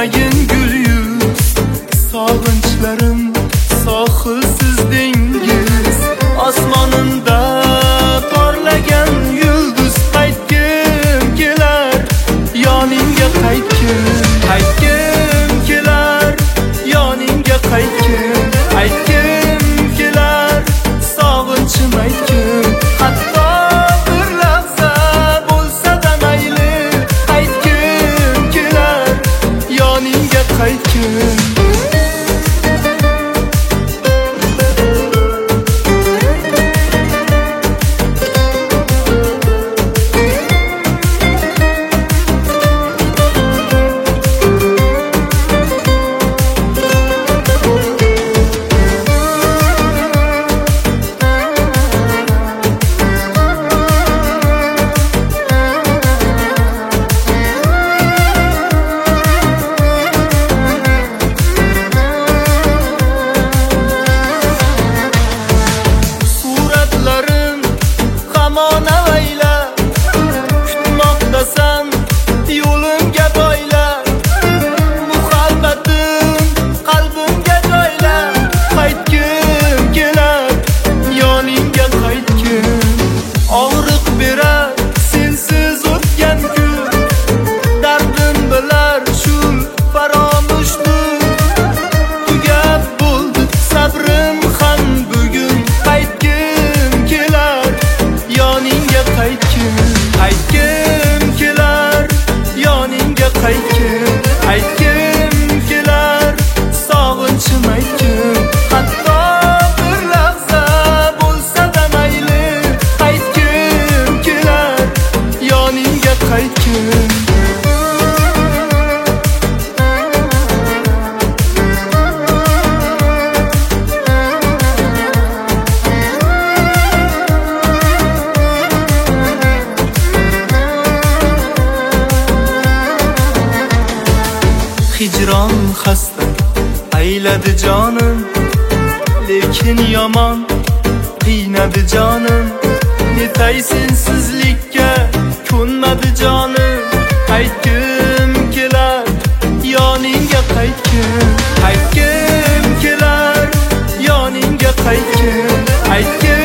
Gülmeyin gül yüz, sağınçlarım sohilsiz dengiz. Osmonimda porlagan yulduz, qaytgim kelar yoningga, qaytgim kelar yoningga, aytgim kelar sog'inchim, aytgim hatto bir lahza bo'lsa-da mayli, aytgim kelar yoningga, qaytgim. Hamon avaylab kutmoqdasan yo'limga boylab, muhabbatim qalbimga joylab, qaytgim kelar yoningga, qaytgim. Og'riq berar sensiz o'tgan kun, dardim bilar shul faromushlik, tugab bo'ldi sabrim ham bugun, qaytgim kelar yoningga, aytgim kelar yoningga, aytgim kelar sog'inchim, aytgim hatto bir lahza bo'lsa-da mayli, aytgim kelar yoningga, qaytgim. Hicron xasta ayladi jonim, lekin yomon qiynadi jonim. Netay sensizlikka ko'nmadi jonim, aytgim kelar yoningga, aytgim kelar yoningga, aytgim